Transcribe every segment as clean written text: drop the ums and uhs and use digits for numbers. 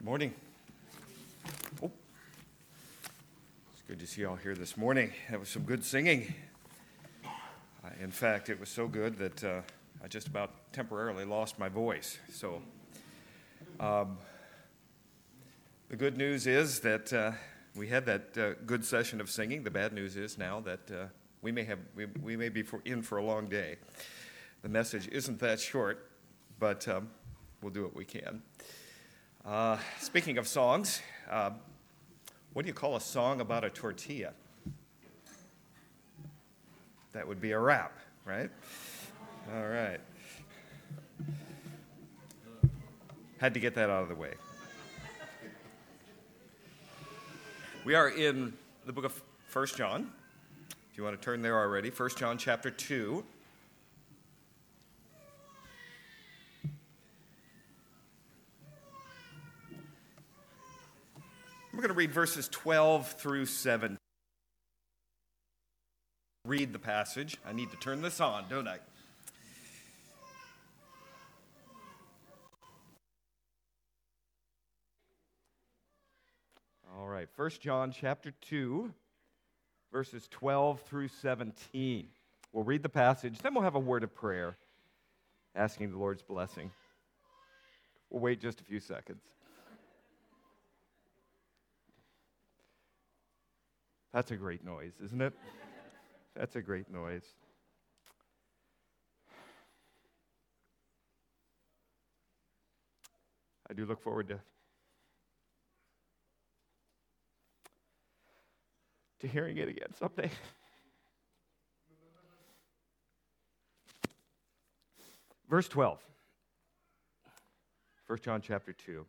Morning. Oh, it's good to see you all here this morning. That was some good singing. In fact, it was so good that I just about temporarily lost my voice. So, the good news is that we had that good session of singing. The bad news is now that we may be in for a long day. The message isn't that short, but we'll do what we can. Speaking of songs, what do you call a song about a tortilla? That would be a rap, right? All right. Had to get that out of the way. We are in the book of 1 John. If you want to turn there already, 1 John chapter 2. We're going to read verses 12 through 7. Read the passage. I need to turn this on, don't I? All right, 1 John chapter 2, verses 12 through 17. We'll read the passage, then we'll have a word of prayer, asking the Lord's blessing. We'll wait just a few seconds. That's a great noise, isn't it? That's a great noise. I do look forward to hearing it again someday. Verse 12, 1 John chapter 2.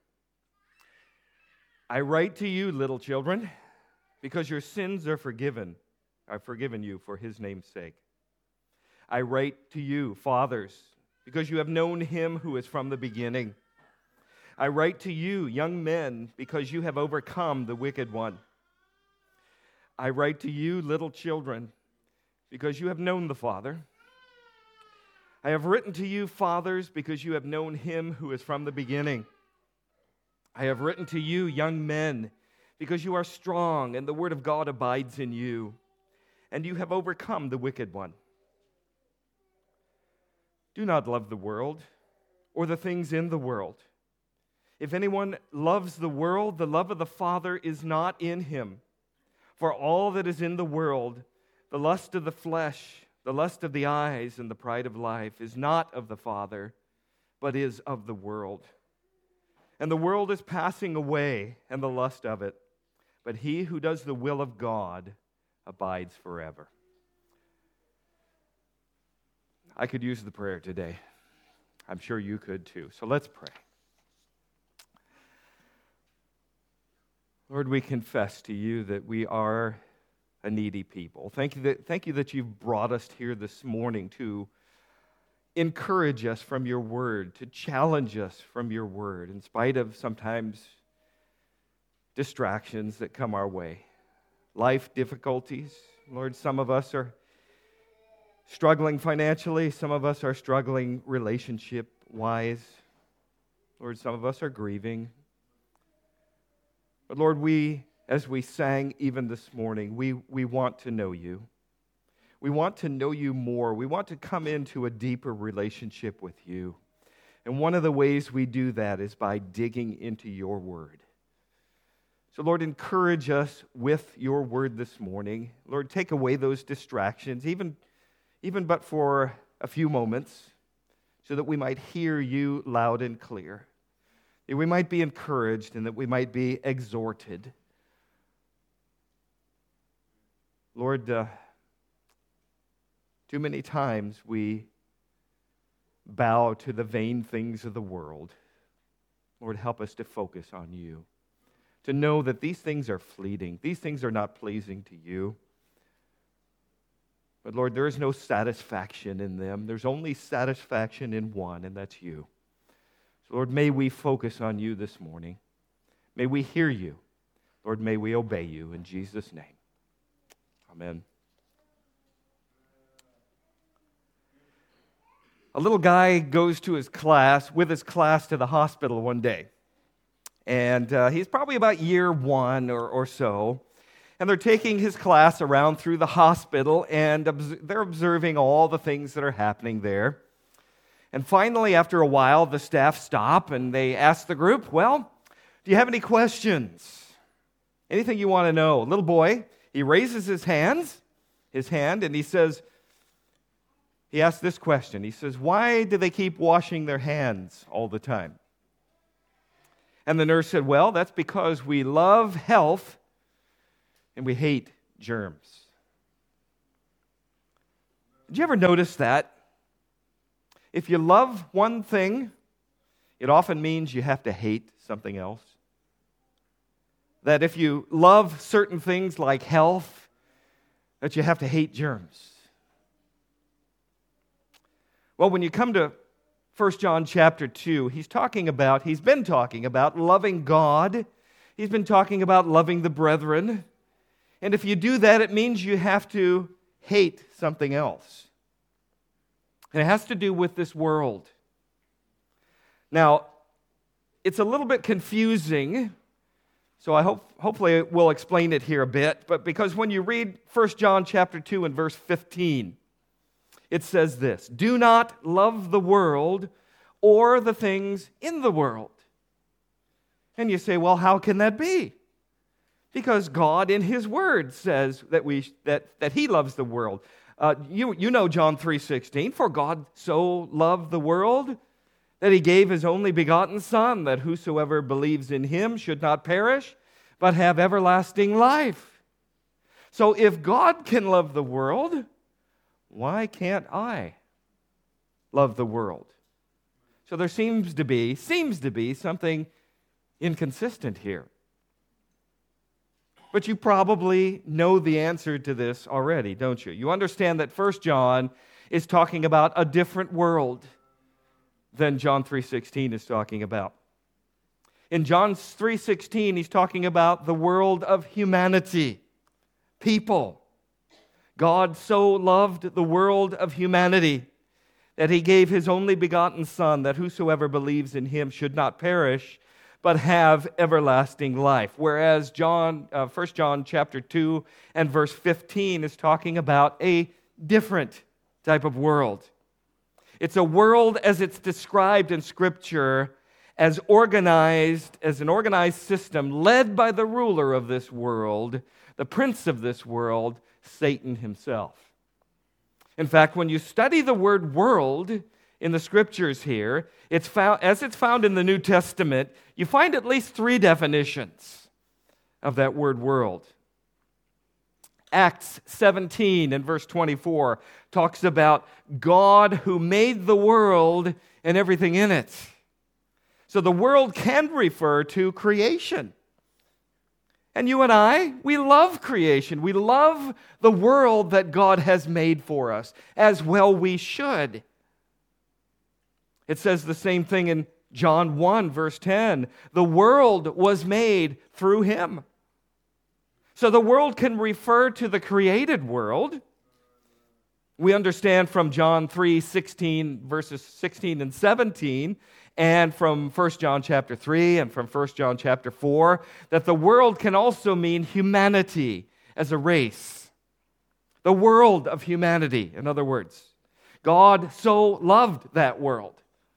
I write to you, little children, because your sins are forgiven you for his name's sake. I write to you, fathers, because you have known him who is from the beginning. I write to you, young men, because you have overcome the wicked one. I write to you, little children, because you have known the Father. I have written to you, fathers, because you have known him who is from the beginning. I have written to you, young men, because you are strong, and the word of God abides in you, and you have overcome the wicked one. Do not love the world or the things in the world. If anyone loves the world, the love of the Father is not in him. For all that is in the world, the lust of the flesh, the lust of the eyes, and the pride of life, is not of the Father, but is of the world. And the world is passing away, and the lust of it. But he who does the will of God abides forever. I could use the prayer today. I'm sure you could too. So let's pray. Lord, we confess to you that we are a needy people. Thank you that you've brought us here this morning to encourage us from your word, to challenge us from your word, in spite of sometimes distractions that come our way. Life difficulties. Lord, some of us are struggling financially. Some of us are struggling relationship-wise. Lord, some of us are grieving. But Lord, as we sang even this morning, we want to know you. We want to know you more. We want to come into a deeper relationship with you. And one of the ways we do that is by digging into your word. So, Lord, encourage us with your word this morning. Lord, take away those distractions, even but for a few moments, so that we might hear you loud and clear, that we might be encouraged and that we might be exhorted. Lord, too many times we bow to the vain things of the world. Lord, help us to focus on you, to know that these things are fleeting. These things are not pleasing to you. But Lord, there is no satisfaction in them. There's only satisfaction in one, and that's you. So Lord, may we focus on you this morning. May we hear you. Lord, may we obey you in Jesus' name. Amen. A little guy goes with his class to the hospital one day. And he's probably about year one or so. And they're taking his class around through the hospital, and they're observing all the things that are happening there. And finally, after a while, the staff stop and they ask the group, well, do you have any questions? Anything you want to know? Little boy, he raises his hand, and he says, he asks this question. He says, why do they keep washing their hands all the time? And the nurse said, well, that's because we love health and we hate germs. Did you ever notice that? If you love one thing, it often means you have to hate something else. That if you love certain things like health, that you have to hate germs. Well, when you come to 1 John chapter 2, he's been talking about loving God. He's been talking about loving the brethren. And if you do that, it means you have to hate something else. And it has to do with this world. Now, it's a little bit confusing, so I hopefully we'll explain it here a bit. But because when you read 1 John chapter 2 and verse 15, it says this, do not love the world or the things in the world. And you say, well, how can that be? Because God in His Word says that He loves the world. You know John 3:16, for God so loved the world that He gave His only begotten Son, that whosoever believes in Him should not perish, but have everlasting life. So if God can love the world, why can't I love the world? So there seems to be something inconsistent here. But you probably know the answer to this already, don't you? You understand that 1 John is talking about a different world than John 3:16 is talking about. In John 3:16, he's talking about the world of humanity, people. God so loved the world of humanity that He gave His only begotten Son, that whosoever believes in Him should not perish, but have everlasting life. Whereas 1 John chapter 2 and verse 15 is talking about a different type of world. It's a world as it's described in Scripture as an organized system led by the ruler of this world, the prince of this world, Satan himself. In fact, when you study the word world in the Scriptures here, it's found in the New Testament, you find at least 3 definitions of that word world. Acts 17 and verse 24 talks about God who made the world and everything in it. So the world can refer to creation. And you and I, we love creation. We love the world that God has made for us, as well we should. It says the same thing in John 1, verse 10. The world was made through Him. So the world can refer to the created world. We understand from John 3:16, verses 16 and 17, and from 1 John chapter 3 and from 1 John chapter 4, that the world can also mean humanity as a race. The world of humanity, in other words. God so loved that world.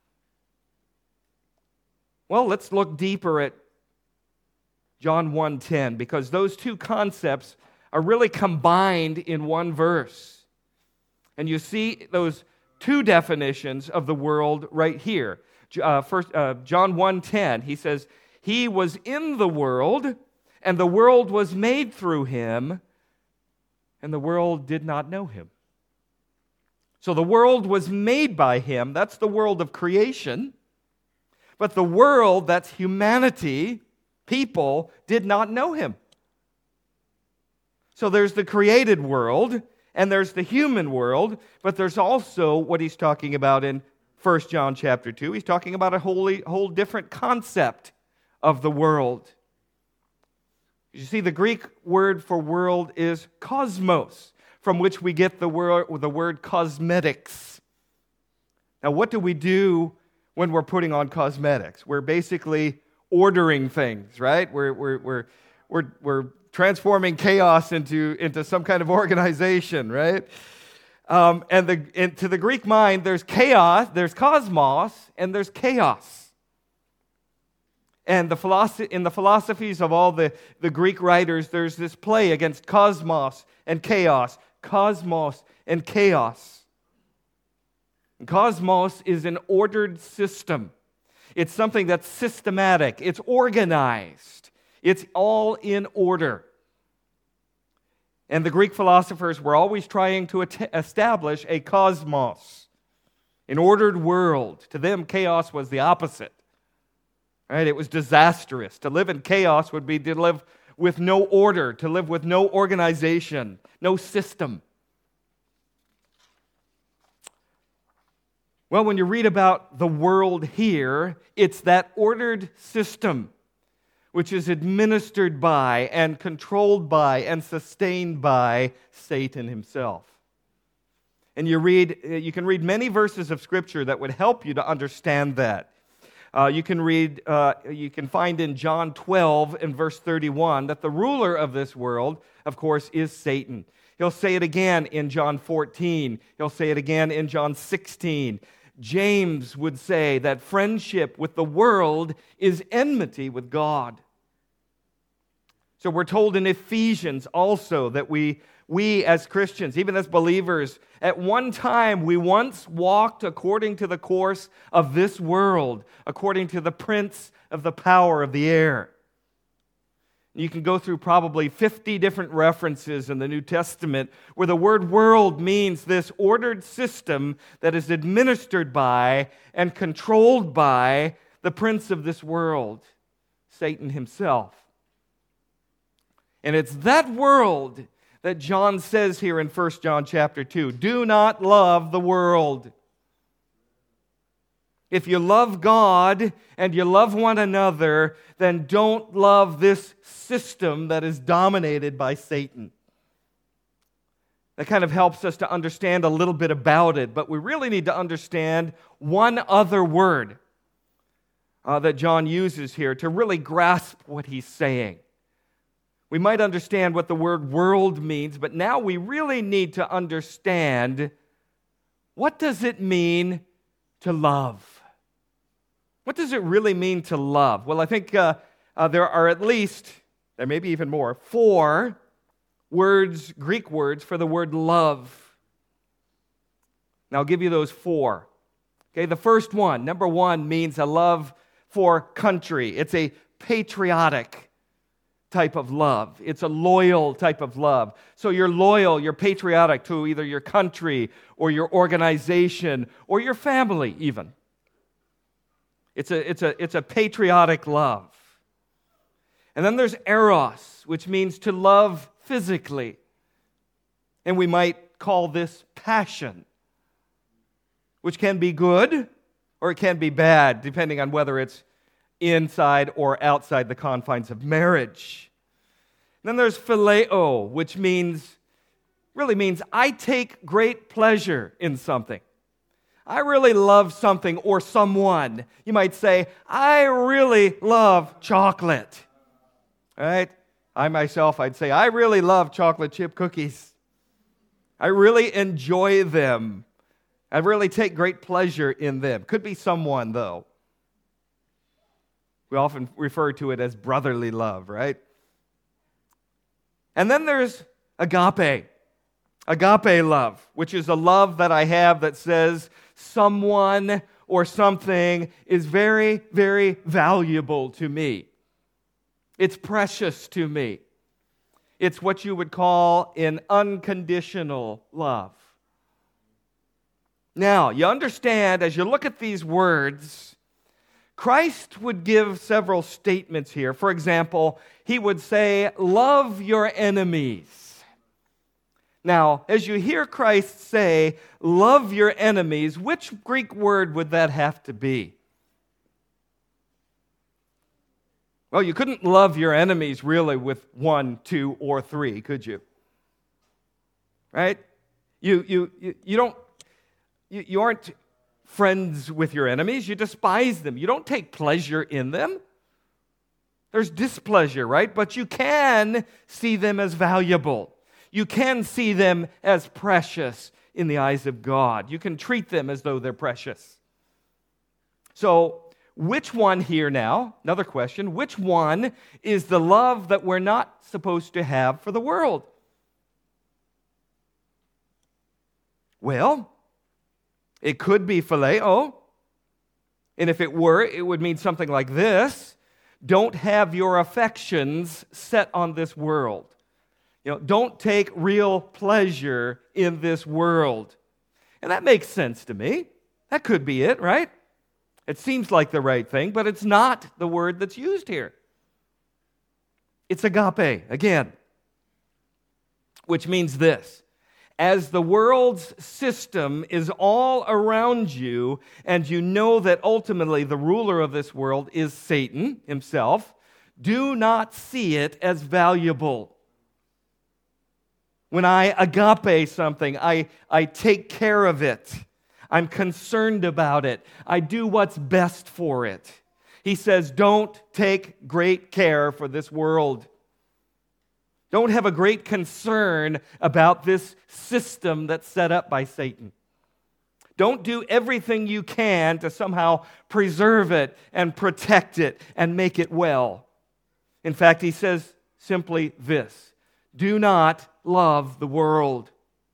Well, let's look deeper at John 1:10, because those two concepts are really combined in one verse. And you see those two definitions of the world right here. John 1:10, he says, He was in the world, and the world was made through Him, and the world did not know Him. So the world was made by Him. That's the world of creation. But the world, that's humanity, people, did not know Him. So there's the created world, and there's the human world, but there's also what he's talking about in 1 John chapter 2. He's talking about a whole different concept of the world. You see, the Greek word for world is cosmos, from which we get the word cosmetics. Now, what do we do when we're putting on cosmetics? We're basically ordering things, right? We're transforming chaos into some kind of organization, right? And to the Greek mind, there's chaos, there's cosmos, and there's chaos. And in the philosophies of all the Greek writers, there's this play against cosmos and chaos. Cosmos and chaos. And cosmos is an ordered system. It's something that's systematic. It's organized. It's all in order. And the Greek philosophers were always trying to establish a cosmos, an ordered world. To them, chaos was the opposite. Right? It was disastrous. To live in chaos would be to live with no order, to live with no organization, no system. Well, when you read about the world here, it's that ordered system which is administered by and controlled by and sustained by Satan himself. And you can read many verses of Scripture that would help you to understand that. You can find in John 12 and verse 31 that the ruler of this world, of course, is Satan. He'll say it again in John 14. He'll say it again in John 16. James would say that friendship with the world is enmity with God. So we're told in Ephesians also that we as Christians, even as believers, at one time we once walked according to the course of this world, according to the prince of the power of the air. You can go through probably 50 different references in the New Testament where the word world means this ordered system that is administered by and controlled by the prince of this world, Satan himself. And it's that world that John says here in 1 John chapter 2, do not love the world. If you love God and you love one another, then don't love this system that is dominated by Satan. That kind of helps us to understand a little bit about it, but we really need to understand one other word that John uses here to really grasp what he's saying. We might understand what the word world means, but now we really need to understand what does it mean to love? What does it really mean to love? Well, I think there are at least, there may be even more, 4 words, Greek words for the word love. Now I'll give you those 4. Okay, the first one, number 1, means a love for country. It's a patriotic type of love. It's a loyal type of love. So you're loyal, you're patriotic to either your country or your organization or your family even. It's a patriotic love. And then there's eros, which means to love physically. And we might call this passion, which can be good or it can be bad, depending on whether it's inside or outside the confines of marriage. And then there's phileo, which really means I take great pleasure in something. I really love something or someone. You might say, I really love chocolate. All right? I myself, I'd say, I really love chocolate chip cookies. I really enjoy them. I really take great pleasure in them. Could be someone, though. We often refer to it as brotherly love, right? And then there's agape. Agape love, which is a love that I have that says someone or something is very, very valuable to me. It's precious to me. It's what you would call an unconditional love. Now, you understand, as you look at these words, Christ would give several statements here. For example, he would say, love your enemies. Now, as you hear Christ say, love your enemies, which Greek word would that have to be? Well, you couldn't love your enemies really with 1, 2, or 3, could you? Right? You aren't friends with your enemies. You despise them. You don't take pleasure in them. There's displeasure, right? But you can see them as valuable. You can see them as precious in the eyes of God. You can treat them as though they're precious. So, which one here now, another question, which one is the love that we're not supposed to have for the world? Well, it could be phileo. And if it were, it would mean something like this: don't have your affections set on this world. Don't take real pleasure in this world. And that makes sense to me. That could be it, right? It seems like the right thing, but it's not the word that's used here. It's agape, again, which means this: as the world's system is all around you, and you know that ultimately the ruler of this world is Satan himself, do not see it as valuable. When I agape something, I take care of it. I'm concerned about it. I do what's best for it. He says, don't take great care for this world. Don't have a great concern about this system that's set up by Satan. Don't do everything you can to somehow preserve it and protect it and make it well. In fact, he says simply this: do not love the world.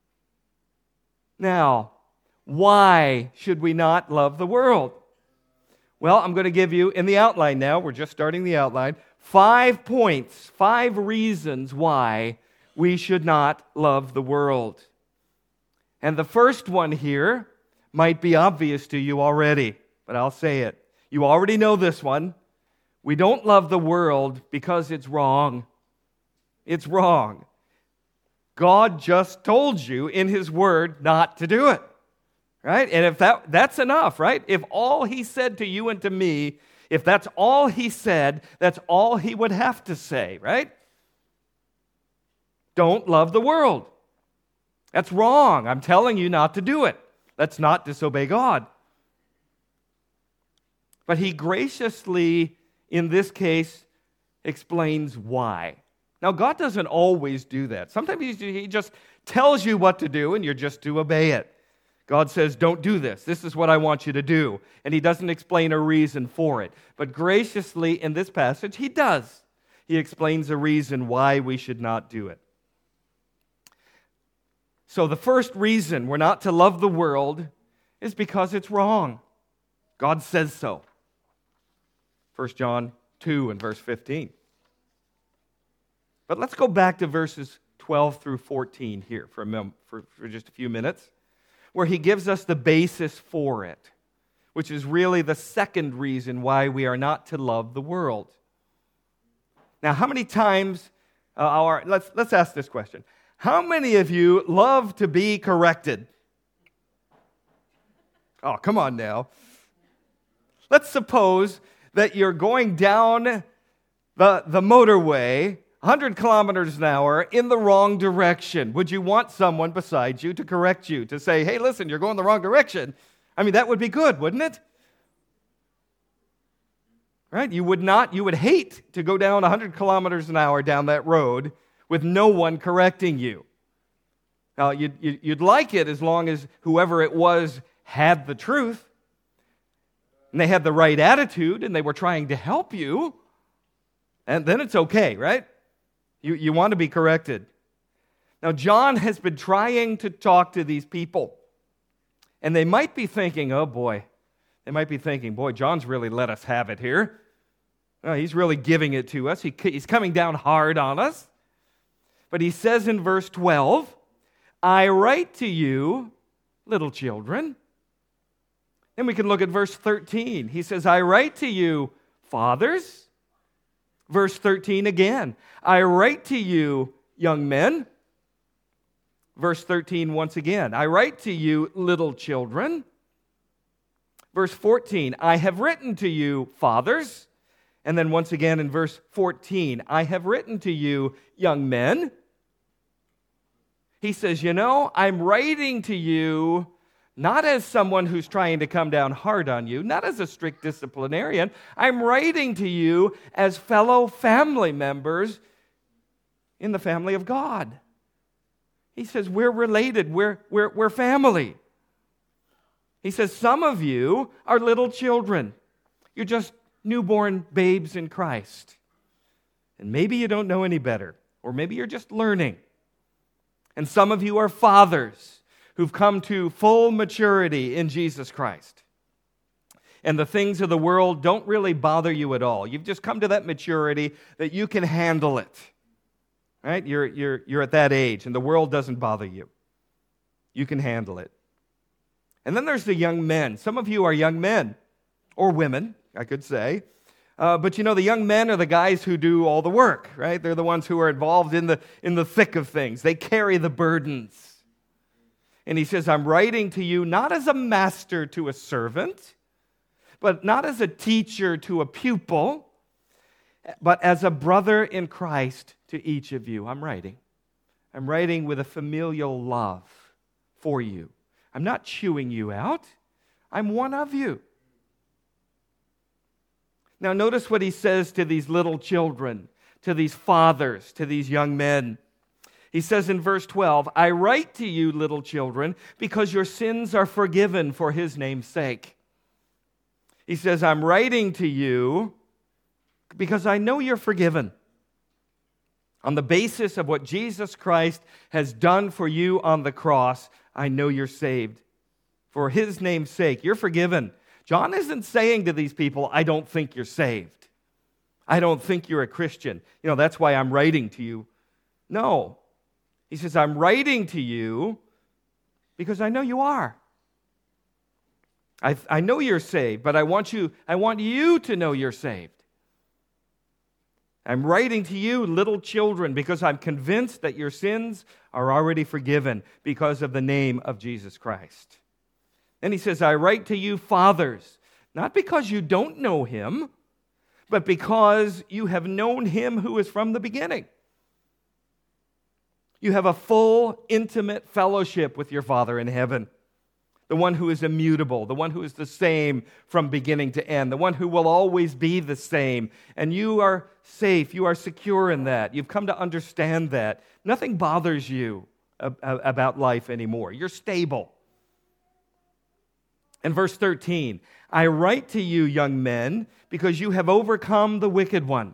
Now, why should we not love the world? Well, I'm going to give you in the outline now, we're just starting the outline, 5 points, 5 reasons why we should not love the world. And the first one here might be obvious to you already, but I'll say it. You already know this one. We don't love the world because it's wrong. It's wrong. God just told you in His Word not to do it. Right? And if that's enough, right? If all He said to you and to me, if that's all He said, that's all He would have to say, right? Don't love the world. That's wrong. I'm telling you not to do it. Let's not disobey God. But He graciously, in this case, explains why. Now, God doesn't always do that. Sometimes He just tells you what to do and you're just to obey it. God says, don't do this. This is what I want you to do. And He doesn't explain a reason for it. But graciously, in this passage, He does. He explains a reason why we should not do it. So the first reason we're not to love the world is because it's wrong. God says so. 1 John 2 and verse 15. But let's go back to verses 12 through 14 here for just a few minutes, where he gives us the basis for it, which is really the second reason why we are not to love the world. Now, how many times, let's ask this question. How many of you love to be corrected? Oh, come on now. Let's suppose that you're going down the motorway 100 kilometers an hour in the wrong direction. Would you want someone beside you to correct you, to say, hey, listen, you're going the wrong direction? I mean, that would be good, wouldn't it? Right? You would hate to go down 100 kilometers an hour down that road with no one correcting you. Now, you'd like it as long as whoever it was had the truth, and they had the right attitude, and they were trying to help you, and then it's okay, right? You want to be corrected. Now, John has been trying to talk to these people, and they might be thinking, oh boy, John's really let us have it here. He's really giving it to us. He's coming down hard on us. But he says in verse 12, I write to you, little children. Then we can look at verse 13. He says, I write to you, fathers. Verse 13 again, I write to you, young men. Verse 13 once again, I write to you, little children. Verse 14, I have written to you, fathers. And then once again in verse 14, I have written to you, young men. He says, I'm writing to you not as someone who's trying to come down hard on you, not as a strict disciplinarian. I'm writing to you as fellow family members in the family of God. He says, we're related, we're family. He says, some of you are little children. You're just newborn babes in Christ. And maybe you don't know any better, or maybe you're just learning. And some of you are fathers who've come to full maturity in Jesus Christ. And the things of the world don't really bother you at all. You've just come to that maturity that you can handle it. Right? You're at that age, and the world doesn't bother you. You can handle it. And then there's the young men. Some of you are young men, or women, I could say. But you know, the young men are the guys who do all the work, right? They're the ones who are involved in the thick of things. They carry the burdens. And he says, I'm writing to you not as a master to a servant, but not as a teacher to a pupil, but as a brother in Christ to each of you. I'm writing with a familial love for you. I'm not chewing you out. I'm one of you. Now notice what he says to these little children, to these fathers, to these young men. He says in verse 12, I write to you, little children, because your sins are forgiven for his name's sake. He says, I'm writing to you because I know you're forgiven. On the basis of what Jesus Christ has done for you on the cross, I know you're saved. For his name's sake, you're forgiven. John isn't saying to these people, I don't think you're saved. I don't think you're a Christian. You know, that's why I'm writing to you. No. He says, I'm writing to you because I know you are. I know you're saved, but I want you to know you're saved. I'm writing to you, little children, because I'm convinced that your sins are already forgiven because of the name of Jesus Christ. And he says, I write to you, fathers, not because you don't know him, but because you have known him who is from the beginning. You have a full, intimate fellowship with your Father in heaven, the one who is immutable, the one who is the same from beginning to end, the one who will always be the same. And you are safe, you are secure in that. You've come to understand that. Nothing bothers you about life anymore. You're stable. In verse 13, I write to you, young men, because you have overcome the wicked one.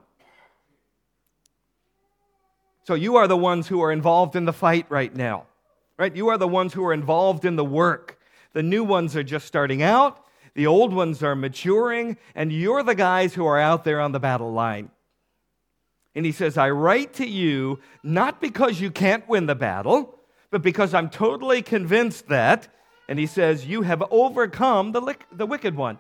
So you are the ones who are involved in the fight right now, right? You are the ones who are involved in the work. The new ones are just starting out. The old ones are maturing, and you're the guys who are out there on the battle line. And he says, I write to you not because you can't win the battle, but because I'm totally convinced that, and he says, you have overcome the wicked one.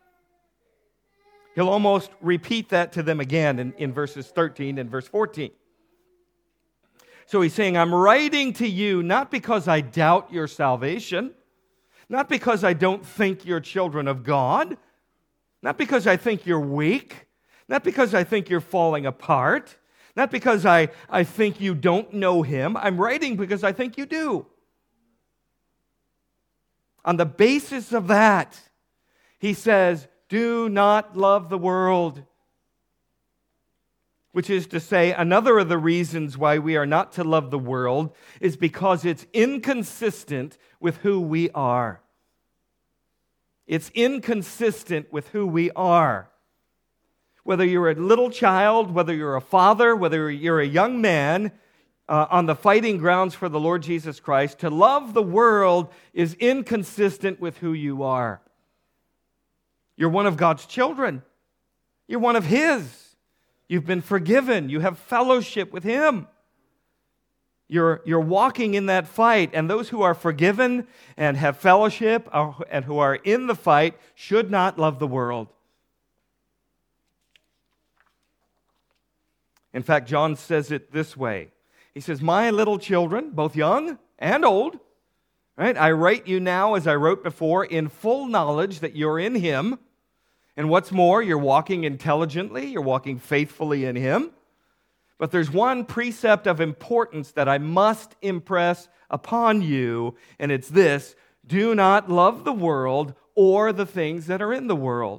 He'll almost repeat that to them again in verses 13 and verse 14. So he's saying, I'm writing to you not because I doubt your salvation, not because I don't think you're children of God, not because I think you're weak, not because I think you're falling apart, not because I think you don't know him. I'm writing because I think you do. On the basis of that, he says, do not love the world. Which is to say, another of the reasons why we are not to love the world is because it's inconsistent with who we are. It's inconsistent with who we are. Whether you're a little child, whether you're a father, whether you're a young man on the fighting grounds for the Lord Jesus Christ, to love the world is inconsistent with who you are. You're one of God's children. You're one of his. You've been forgiven. You have fellowship with him. You're walking in that fight, and those who are forgiven and have fellowship and who are in the fight should not love the world. In fact, John says it this way. He says, my little children, both young and old, right? I write you now as I wrote before in full knowledge that you're in him. And what's more, you're walking intelligently, you're walking faithfully in him. But there's one precept of importance that I must impress upon you, and it's this: Do not love the world or the things that are in the world.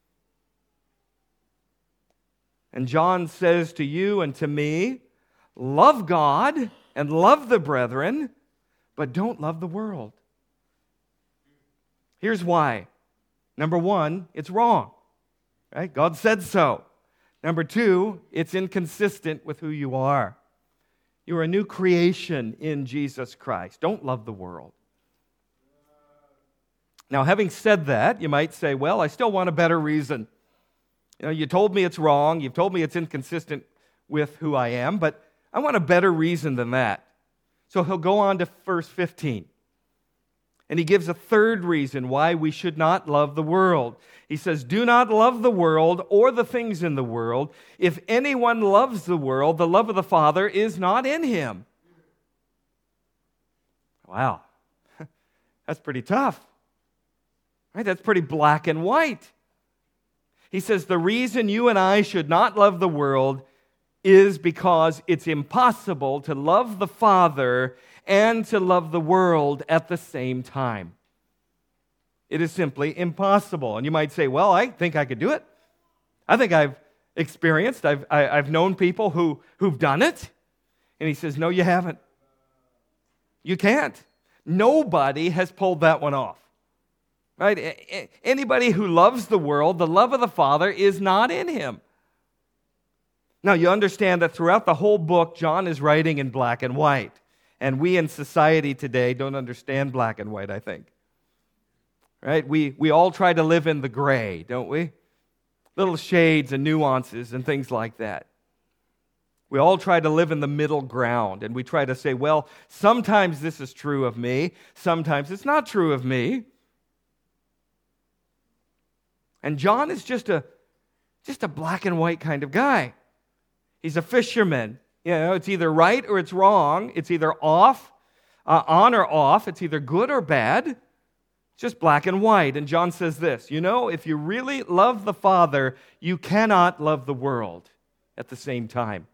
And John says to you and to me, love God and love the brethren, but don't love the world. Here's why. Number one, it's wrong. Right? God said so. Number two, it's inconsistent with who you are. You are a new creation in Jesus Christ. Don't love the world. Now, having said that, you might say, well, I still want a better reason. You told me it's wrong. You've told me it's inconsistent with who I am, but I want a better reason than that. So he'll go on to verse 15. And he gives a third reason why we should not love the world. He says, do not love the world or the things in the world. If anyone loves the world, the love of the Father is not in him. Wow. That's pretty tough. Right? That's pretty black and white. He says the reason you and I should not love the world is because it's impossible to love the Father and to love the world at the same time. It is simply impossible. And you might say, well, I think I could do it. I think I've experienced, I've known people who've done it. And he says, no, you haven't. You can't. Nobody has pulled that one off. Right? Anybody who loves the world, the love of the Father is not in him. Now, you understand that throughout the whole book, John is writing in black and white. And we in society today don't understand black and white, I think. Right? We all try to live in the gray, don't we? Little shades and nuances and things like that. We all try to live in the middle ground, and we try to say, well, sometimes this is true of me, sometimes it's not true of me. And John is just a black and white kind of guy. He's a fisherman. It's either right or it's wrong. It's either on or off. It's either good or bad. It's just black and white. And John says this, if you really love the Father, you cannot love the world at the same time.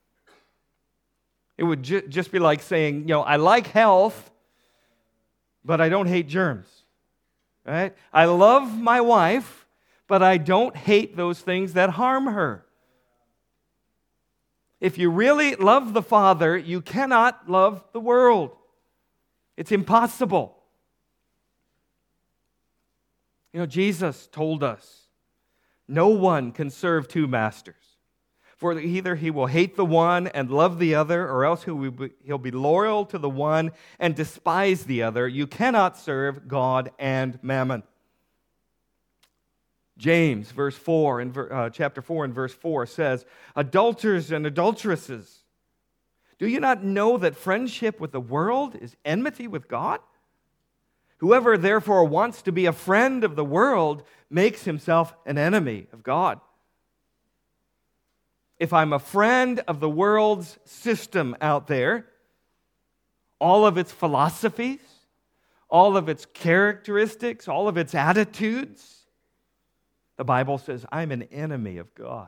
It would just be like saying, I like health, but I don't hate germs. Right? I love my wife, but I don't hate those things that harm her. If you really love the Father, you cannot love the world. It's impossible. Jesus told us, no one can serve two masters. For either he will hate the one and love the other, or else he'll be loyal to the one and despise the other. You cannot serve God and mammon. James, chapter 4 and verse 4 says, adulterers and adulteresses, do you not know that friendship with the world is enmity with God? Whoever therefore wants to be a friend of the world makes himself an enemy of God. If I'm a friend of the world's system out there, all of its philosophies, all of its characteristics, all of its attitudes, the Bible says, I'm an enemy of God.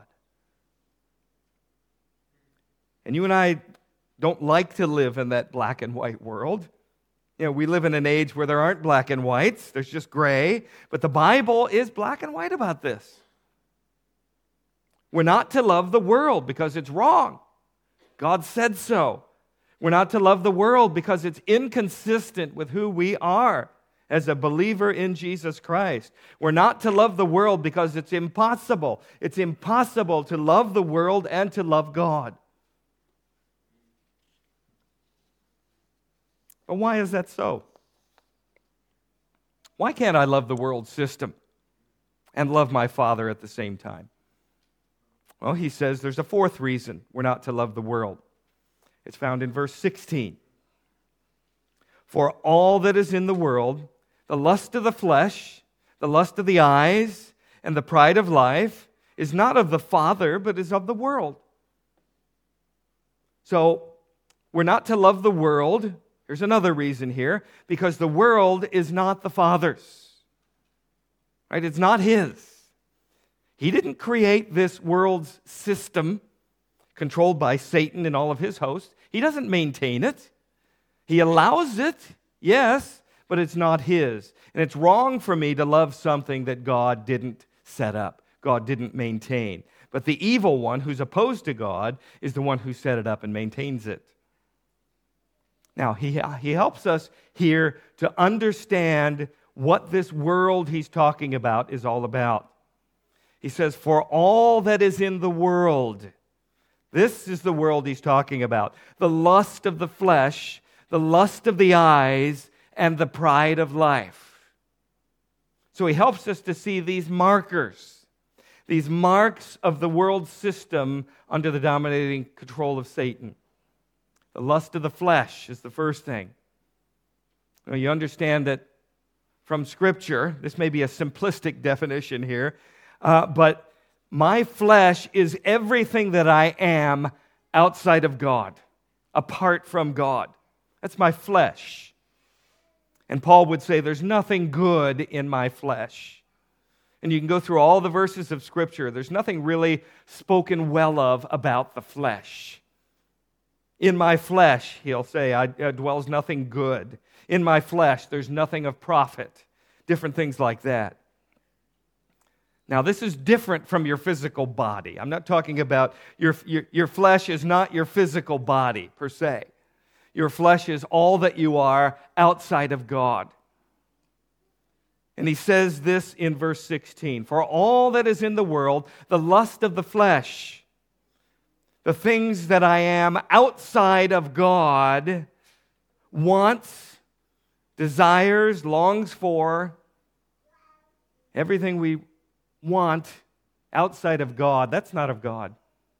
And you and I don't like to live in that black and white world. We live in an age where there aren't black and whites, there's just gray. But the Bible is black and white about this. We're not to love the world because it's wrong. God said so. We're not to love the world because it's inconsistent with who we are as a believer in Jesus Christ. We're not to love the world because it's impossible. It's impossible to love the world and to love God. But why is that so? Why can't I love the world system and love my Father at the same time? Well, he says there's a fourth reason we're not to love the world. It's found in verse 16. For all that is in the world, the lust of the flesh, the lust of the eyes, and the pride of life is not of the Father, but is of the world. So, we're not to love the world. There's another reason here, because the world is not the Father's. Right? It's not His. He didn't create this world's system controlled by Satan and all of his hosts. He doesn't maintain it. He allows it, yes, but it's not his. And it's wrong for me to love something that God didn't set up, God didn't maintain. But the evil one, who's opposed to God, is the one who set it up and maintains it. Now, he helps us here to understand what this world he's talking about is all about. He says, for all that is in the world, this is the world he's talking about. The lust of the flesh, the lust of the eyes, and the pride of life. So he helps us to see these markers. These marks of the world system under the dominating control of Satan. The lust of the flesh is the first thing. Now, you understand that from Scripture, this may be a simplistic definition here, but my flesh is everything that I am outside of God, apart from God. That's my flesh. And Paul would say there's nothing good in my flesh. And you can go through all the verses of Scripture. There's nothing really spoken well of about the flesh. In my flesh, he'll say, dwells nothing good. In my flesh, there's nothing of profit. Different things like that. Now, this is different from your physical body. I'm not talking about your flesh is not your physical body, per se. Your flesh is all that you are outside of God. And he says this in verse 16, for all that is in the world, the lust of the flesh, the things that I am outside of God, wants, desires, longs for, everything we want outside of God, that's not of God.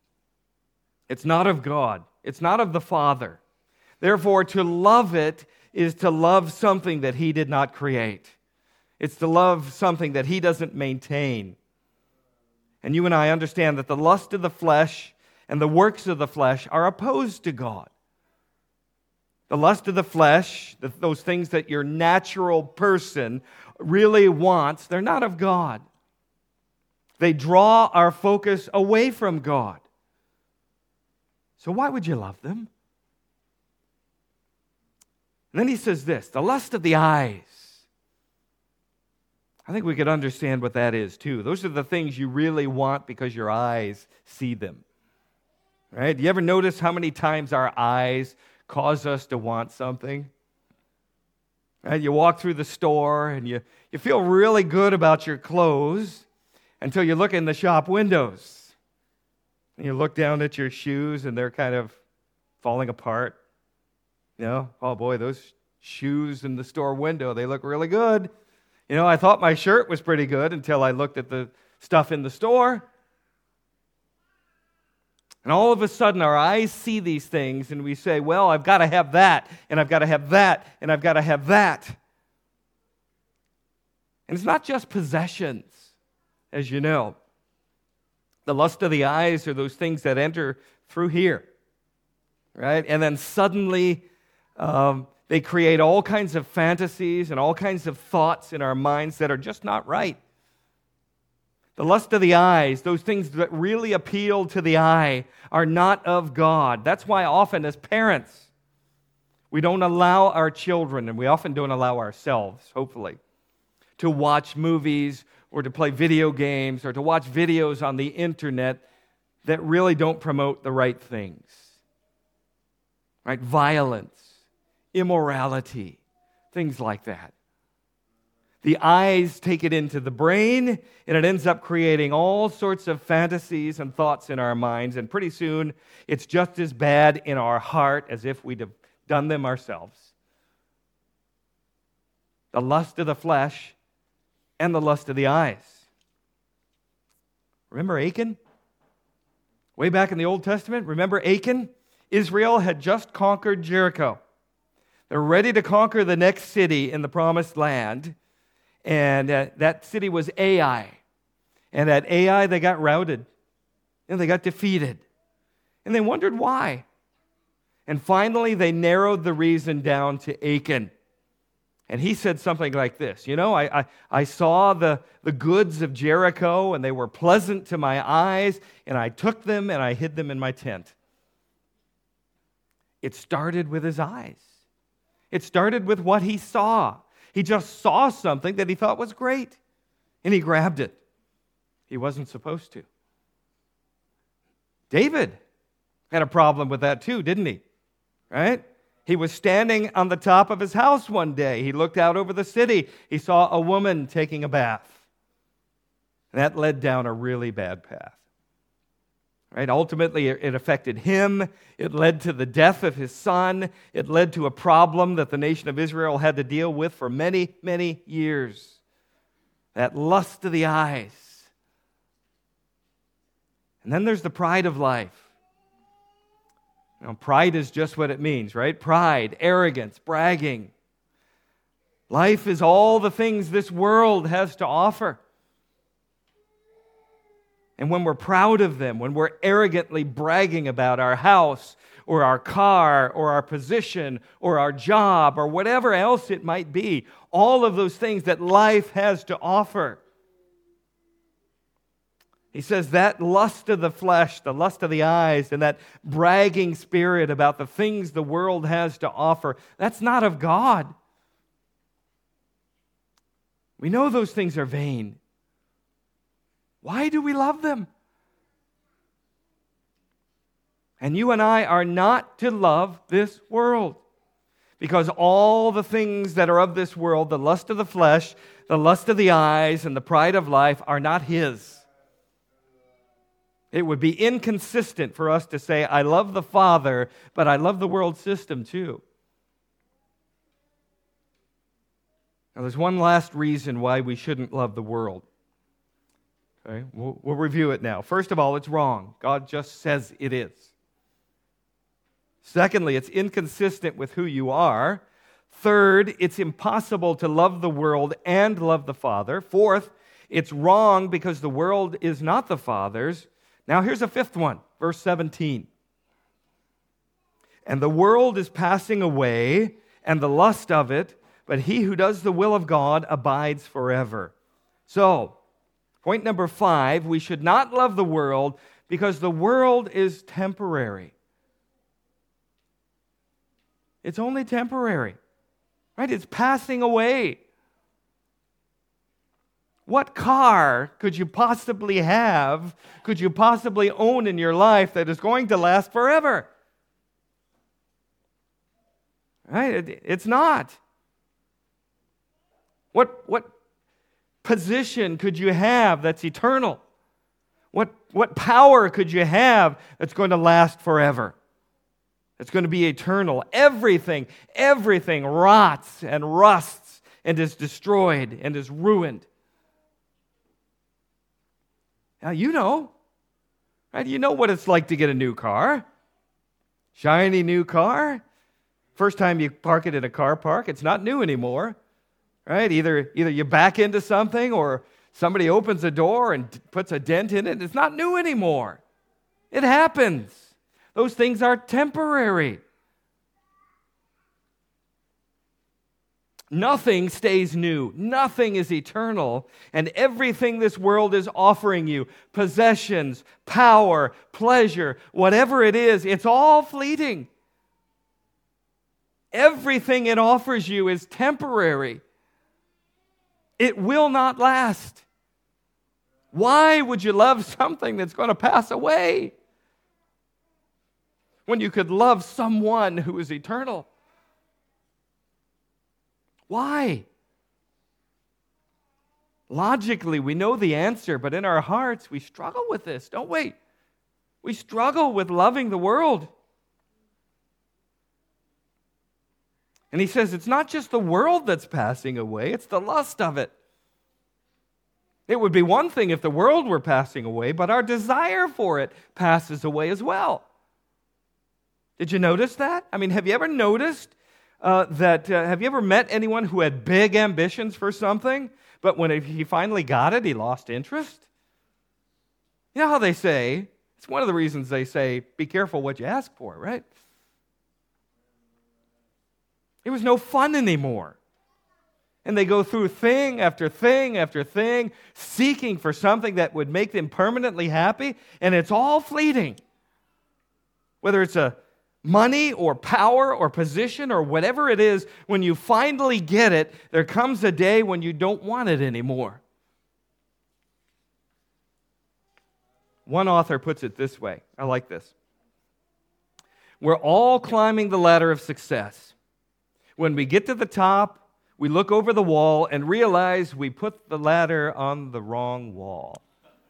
It's not of God. It's not of the Father. Therefore, to love it is to love something that he did not create. It's to love something that he doesn't maintain. And you and I understand that the lust of the flesh and the works of the flesh are opposed to God. The lust of the flesh, those things that your natural person really wants, they're not of God. They draw our focus away from God. So why would you love them? And then he says this, the lust of the eyes. I think we could understand what that is too. Those are the things you really want because your eyes see them. Right? Do you ever notice how many times our eyes cause us to want something? Right? You walk through the store and you feel really good about your clothes until you look in the shop windows. And you look down at your shoes and they're kind of falling apart. You know, oh boy, those shoes in the store window, they look really good. You know, I thought my shirt was pretty good until I looked at the stuff in the store. And all of a sudden, our eyes see these things, and we say, well, I've got to have that, and I've got to have that, and I've got to have that. And it's not just possessions, as you know. The lust of the eyes are those things that enter through here, right? And then suddenly, they create all kinds of fantasies and all kinds of thoughts in our minds that are just not right. The lust of the eyes, those things that really appeal to the eye, are not of God. That's why often as parents, we don't allow our children, and we often don't allow ourselves, hopefully, to watch movies or to play video games or to watch videos on the internet that really don't promote the right things. Right? Violence, immorality, things like that. The eyes take it into the brain, and it ends up creating all sorts of fantasies and thoughts in our minds, and pretty soon it's just as bad in our heart as if we'd have done them ourselves. The lust of the flesh and the lust of the eyes. Remember Achan? Way back in the Old Testament, remember Achan? Israel had just conquered Jericho. They're ready to conquer the next city in the promised land. And that city was Ai. And at Ai, they got routed. And they got defeated. And they wondered why. And finally, they narrowed the reason down to Achan. And he said something like this, you know, I saw the goods of Jericho, and they were pleasant to my eyes, and I took them and I hid them in my tent. It started with his eyes. It started with what he saw. He just saw something that he thought was great, and he grabbed it. He wasn't supposed to. David had a problem with that too, didn't he? Right? He was standing on the top of his house one day. He looked out over the city. He saw a woman taking a bath. And that led down a really bad path. Right? Ultimately, it affected him. It led to the death of his son. It led to a problem that the nation of Israel had to deal with for many, many years. That lust of the eyes. And then there's the pride of life. Pride is just what it means, right? Pride, arrogance, bragging. Life is all the things this world has to offer. And when we're proud of them, when we're arrogantly bragging about our house or our car or our position or our job or whatever else it might be, all of those things that life has to offer. He says that lust of the flesh, the lust of the eyes, and that bragging spirit about the things the world has to offer, that's not of God. We know those things are vain. Why do we love them? And you and I are not to love this world, because all the things that are of this world, the lust of the flesh, the lust of the eyes, and the pride of life are not His. It would be inconsistent for us to say, I love the Father, but I love the world system too. Now, there's one last reason why we shouldn't love the world. Okay? We'll review it now. First of all, it's wrong. God just says it is. Secondly, it's inconsistent with who you are. Third, it's impossible to love the world and love the Father. Fourth, it's wrong because the world is not the Father's. Now, here's a fifth one, verse 17. And the world is passing away, and the lust of it, but he who does the will of God abides forever. So, point number 5, we should not love the world because the world is temporary. It's only temporary, right? It's passing away. What car could you possibly have, could you possibly own in your life that is going to last forever? Right? It's not. What position could you have that's eternal? What power could you have that's going to last forever? It's going to be eternal. Everything rots and rusts and is destroyed and is ruined. Now, you know, right? You know what it's like to get a new car. Shiny new car. First time you park it at a car park, it's not new anymore, right? Either you back into something or somebody opens a door and puts a dent in it. It's not new anymore. It happens. Those things are temporary. Nothing stays new. Nothing is eternal. And everything this world is offering you, possessions, power, pleasure, whatever it is, it's all fleeting. Everything it offers you is temporary. It will not last. Why would you love something that's going to pass away when you could love someone who is eternal? Why? Logically, we know the answer, but in our hearts, we struggle with this, don't we? We struggle with loving the world. And he says it's not just the world that's passing away, it's the lust of it. It would be one thing if the world were passing away, but our desire for it passes away as well. Did you notice that? I mean, have you ever noticed have you ever met anyone who had big ambitions for something, but when he finally got it, he lost interest? You know how they say, it's one of the reasons they say, be careful what you ask for, right? It was no fun anymore. And they go through thing after thing after thing, seeking for something that would make them permanently happy, and it's all fleeting. Whether it's a money or power or position or whatever it is, when you finally get it, there comes a day when you don't want it anymore. One author puts it this way. I like this. We're all climbing the ladder of success. When we get to the top, we look over the wall and realize we put the ladder on the wrong wall.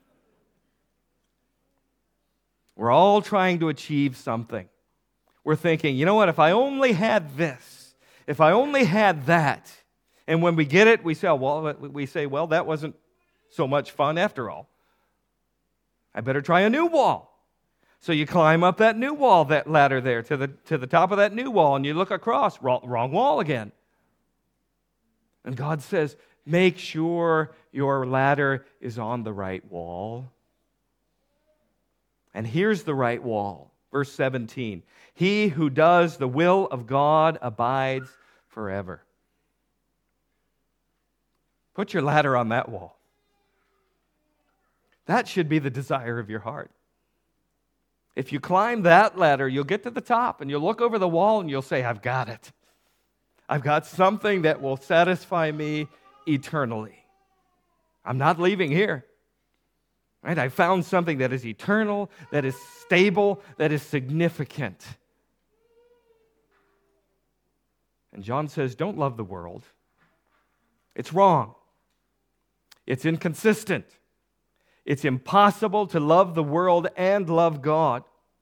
We're all trying to achieve something. We're thinking, you know what, if I only had this, if I only had that. And when we get it, we say, well, that wasn't so much fun after all. I better try a new wall. So you climb up that new wall, that ladder there, to the top of that new wall, and you look across, wrong wall again. And God says, make sure your ladder is on the right wall. And here's the right wall. Verse 17. He who does the will of God abides forever. Put your ladder on that wall. That should be the desire of your heart. If you climb that ladder, you'll get to the top and you'll look over the wall and you'll say, I've got it. I've got something that will satisfy me eternally. I'm not leaving here. Right? I found something that is eternal, that is stable, that is significant. And John says, don't love the world. It's wrong. It's inconsistent. It's impossible to love the world and love God.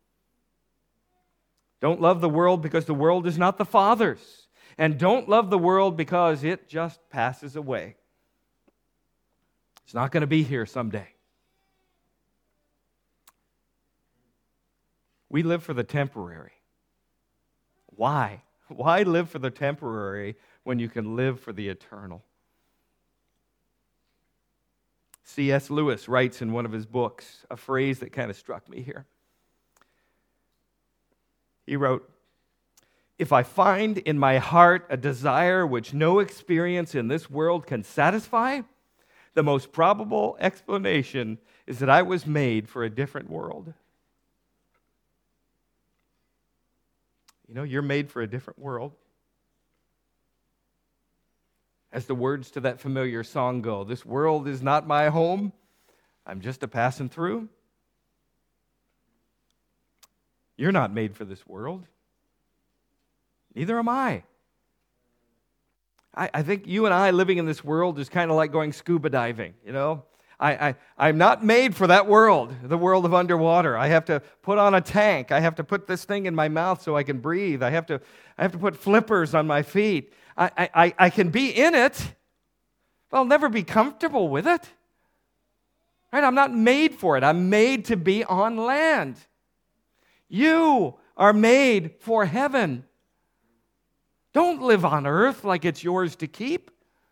Don't love the world because the world is not the Father's. And don't love the world because it just passes away. It's not going to be here someday. We live for the temporary. Why? Why live for the temporary when you can live for the eternal? C.S. Lewis writes in one of his books a phrase that kind of struck me here. He wrote, if I find in my heart a desire which no experience in this world can satisfy, the most probable explanation is that I was made for a different world. You know, you're made for a different world. As the words to that familiar song go, this world is not my home, I'm just a passing through. You're not made for this world. Neither am I. I think you and I living in this world is kind of like going scuba diving, you know. I'm not made for that world, the world of underwater. I have to put on a tank. I have to put this thing in my mouth so I can breathe. I have to put flippers on my feet. I can be in it, but I'll never be comfortable with it. Right? I'm not made for it. I'm made to be on land. You are made for heaven. Don't live on earth like it's yours to keep.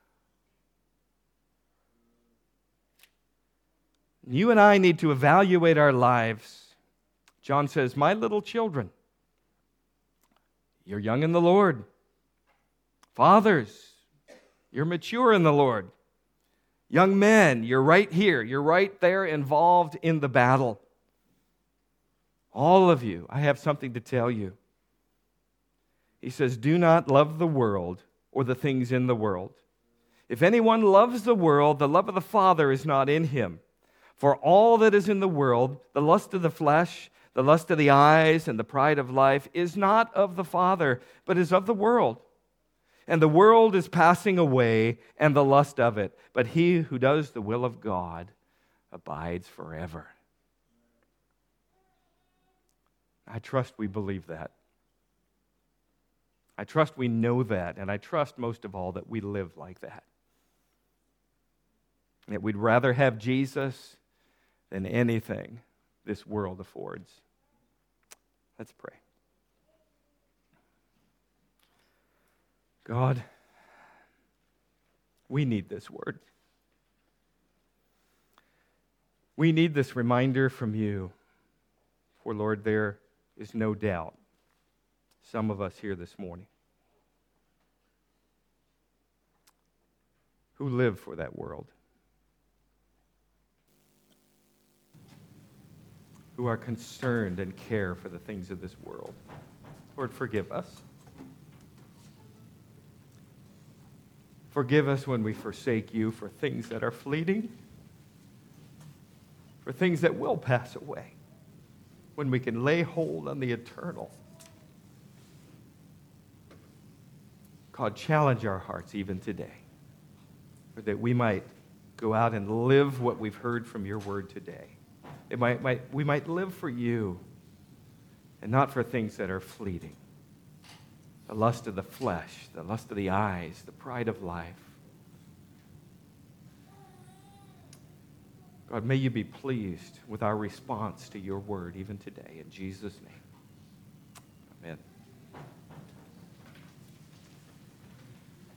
You and I need to evaluate our lives. John says, my little children, you're young in the Lord. Fathers, you're mature in the Lord. Young men, you're right here. You're right there involved in the battle. All of you, I have something to tell you. He says, do not love the world or the things in the world. If anyone loves the world, the love of the Father is not in him. For all that is in the world, the lust of the flesh, the lust of the eyes, and the pride of life, is not of the Father, but is of the world. And the world is passing away, and the lust of it. But he who does the will of God abides forever. I trust we believe that. I trust we know that, and I trust most of all that we live like that. That we'd rather have Jesus than anything this world affords. Let's pray. God, we need this word. We need this reminder from you. For, Lord, there is no doubt some of us here this morning who live for that world, who are concerned and care for the things of this world. Lord, forgive us. Forgive us when we forsake you for things that are fleeting, for things that will pass away, when we can lay hold on the eternal. God, challenge our hearts even today, that we might go out and live what we've heard from your word today. We might live for you and not for things that are fleeting. The lust of the flesh, the lust of the eyes, the pride of life. God, may you be pleased with our response to your word even today. In Jesus' name, amen.